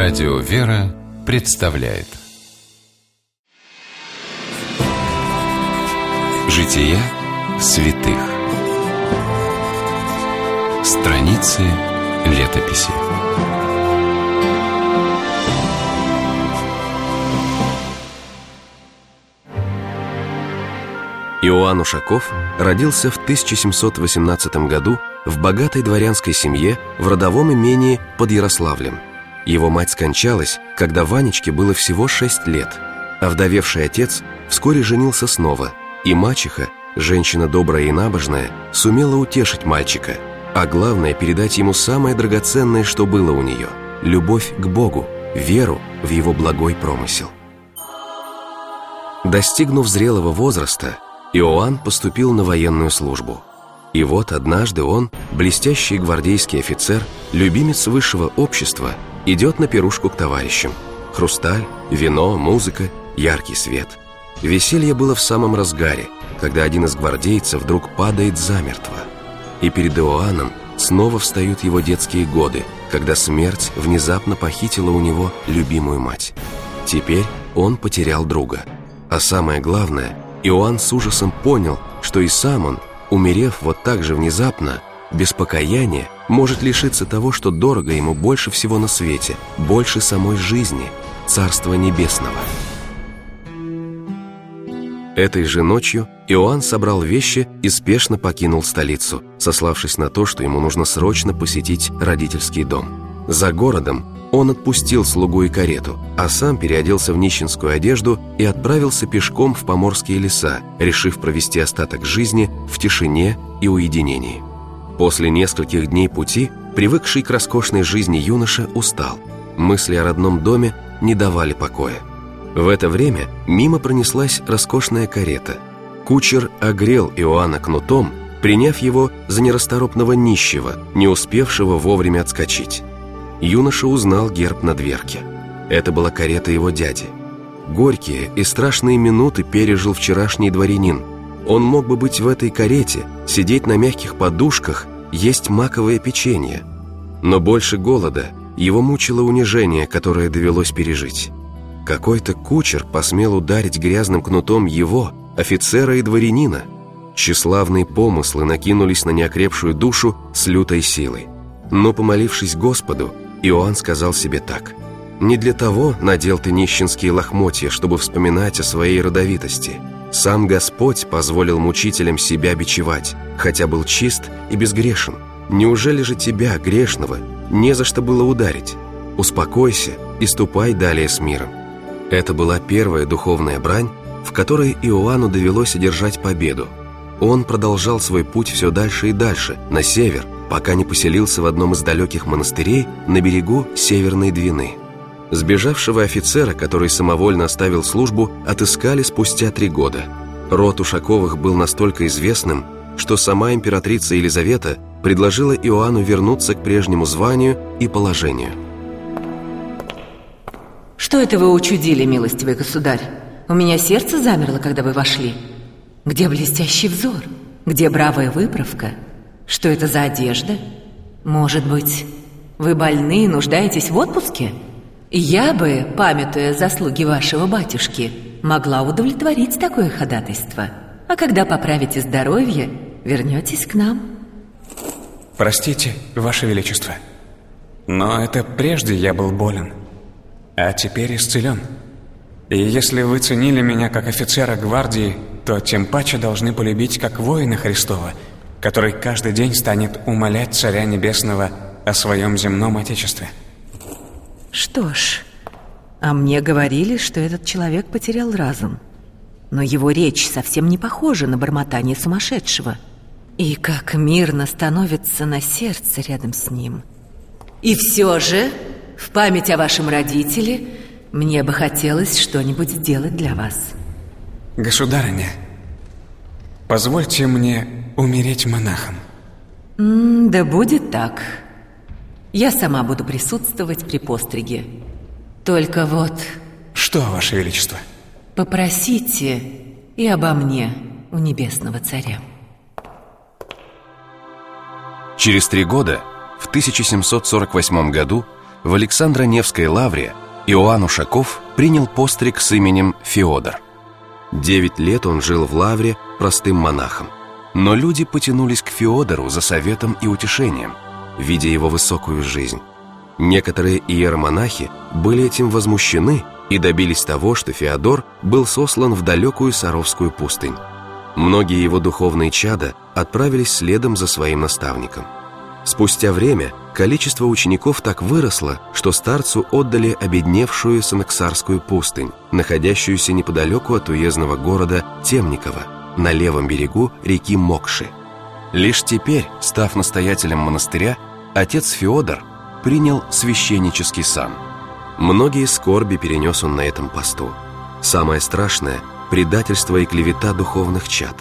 Радио «Вера» представляет Жития святых. Страницы летописи. Иоанн Ушаков родился в 1718 году в богатой дворянской семье в родовом имении под Ярославлем. Его мать скончалась, когда Ванечке было всего 6 лет. Овдовевший отец вскоре женился снова, и мачеха, женщина добрая и набожная, сумела утешить мальчика, а главное передать ему самое драгоценное, что было у нее – любовь к Богу, веру в Его благой промысел. Достигнув зрелого возраста, Иоанн поступил на военную службу. И вот однажды он, блестящий гвардейский офицер, любимец высшего общества, идет на пирушку к товарищам. Хрусталь, вино, музыка, яркий свет. Веселье было в самом разгаре, когда один из гвардейцев вдруг падает замертво. И перед Иоанном снова встают его детские годы, когда смерть внезапно похитила у него любимую мать. Теперь он потерял друга. А самое главное, Иоанн с ужасом понял, что и сам он, умерев вот так же внезапно, без покаяния, может лишиться того, что дорого ему больше всего на свете, больше самой жизни, Царства Небесного. Этой же ночью Иоанн собрал вещи и спешно покинул столицу, сославшись на то, что ему нужно срочно посетить родительский дом. За городом он отпустил слугу и карету, а сам переоделся в нищенскую одежду и отправился пешком в поморские леса, решив провести остаток жизни в тишине и уединении. После нескольких дней пути, привыкший к роскошной жизни юноша устал. Мысли о родном доме не давали покоя. В это время мимо пронеслась роскошная карета. Кучер огрел Иоанна кнутом, приняв его за нерасторопного нищего, не успевшего вовремя отскочить. Юноша узнал герб на дверке. Это была карета его дяди. Горькие и страшные минуты пережил вчерашний дворянин. Он мог бы быть в этой карете, сидеть на мягких подушках, есть маковое печенье. Но больше голода его мучило унижение, которое довелось пережить. Какой-то кучер посмел ударить грязным кнутом его, офицера и дворянина. Тщеславные помыслы накинулись на неокрепшую душу с лютой силой. Но, помолившись Господу, Иоанн сказал себе так: «Не для того надел ты нищенские лохмотья, чтобы вспоминать о своей родовитости. Сам Господь позволил мучителям себя бичевать, хотя был чист и безгрешен. Неужели же тебя, грешного, не за что было ударить? Успокойся и ступай далее с миром». Это была первая духовная брань, в которой Иоанну довелось одержать победу. Он продолжал свой путь все дальше и дальше, на север, пока не поселился в одном из далеких монастырей на берегу Северной Двины. Сбежавшего офицера, который самовольно оставил службу, отыскали спустя 3 года. Род Ушаковых был настолько известным, что сама императрица Елизавета предложила Иоанну вернуться к прежнему званию и положению. Что это вы учудили, милостивый государь? У меня сердце замерло, когда вы вошли. Где блестящий взор? Где бравая выправка? Что это за одежда? Может быть, вы больны и нуждаетесь в отпуске? Я бы, памятуя заслуги вашего батюшки, могла удовлетворить такое ходатайство. А когда поправите здоровье, вернетесь к нам. Простите, Ваше Величество, но это прежде я был болен, а теперь исцелен. И если вы ценили меня как офицера гвардии, то тем паче должны полюбить как воина Христова, который каждый день станет умолять Царя Небесного о своем земном Отечестве. Что ж, а мне говорили, что этот человек потерял разум. Но его речь совсем не похожа на бормотание сумасшедшего. И как мирно становится на сердце рядом с ним. И все же, в память о вашем родителе, мне бы хотелось что-нибудь сделать для вас. Государыня, позвольте мне умереть монахом. Да будет так. Я сама буду присутствовать при постриге. Только вот... Что, Ваше Величество? Попросите и обо мне у Небесного Царя. Через 3 года, в 1748 году, в Александро-Невской лавре Иоанн Ушаков принял постриг с именем Феодор. 9 лет он жил в лавре простым монахом. Но люди потянулись к Феодору за советом и утешением, видя его высокую жизнь. Некоторые иеромонахи были этим возмущены и добились того, что Феодор был сослан в далекую Саровскую пустынь. Многие его духовные чада отправились следом за своим наставником. Спустя время количество учеников так выросло, что старцу отдали обедневшую Санаксарскую пустынь, находящуюся неподалеку от уездного города Темниково, на левом берегу реки Мокши. Лишь теперь, став настоятелем монастыря, отец Феодор принял священнический сан. Многие скорби перенес он на этом посту. Самое страшное – предательство и клевета духовных чад.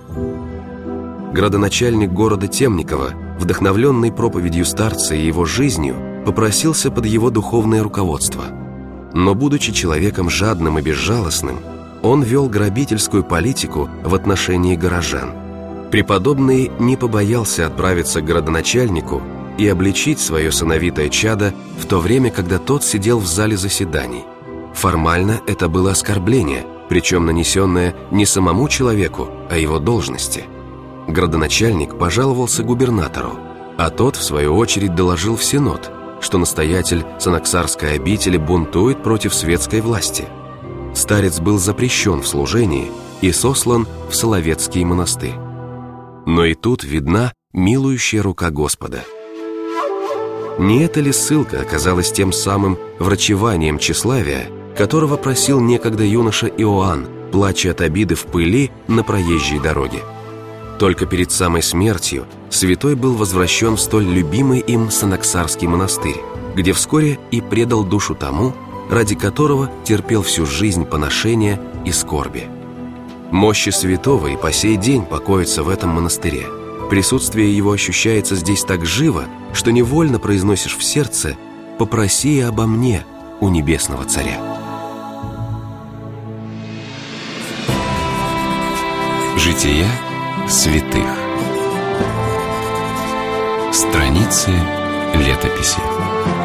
Градоначальник города Темниково, вдохновленный проповедью старца и его жизнью, попросился под его духовное руководство. Но, будучи человеком жадным и безжалостным, он вел грабительскую политику в отношении горожан. Преподобный не побоялся отправиться к градоначальнику и обличить свое сыновитое чадо в то время, когда тот сидел в зале заседаний. Формально это было оскорбление, причем нанесенное не самому человеку, а его должности. Градоначальник пожаловался губернатору, а тот, в свою очередь, доложил в Синод, что настоятель Санаксарской обители бунтует против светской власти. Старец был запрещен в служении и сослан в Соловецкий монастырь. Но и тут видна милующая рука Господа. Не эта ли ссылка оказалась тем самым врачеванием тщеславия, которого просил некогда юноша Иоанн, плача от обиды в пыли на проезжей дороге? Только перед самой смертью святой был возвращен в столь любимый им Санаксарский монастырь, где вскоре и предал душу тому, ради которого терпел всю жизнь поношения и скорби. Мощи святого и по сей день покоятся в этом монастыре. Присутствие его ощущается здесь так живо, что невольно произносишь в сердце: «Попроси обо мне у небесного царя». Жития святых. Страницы летописи.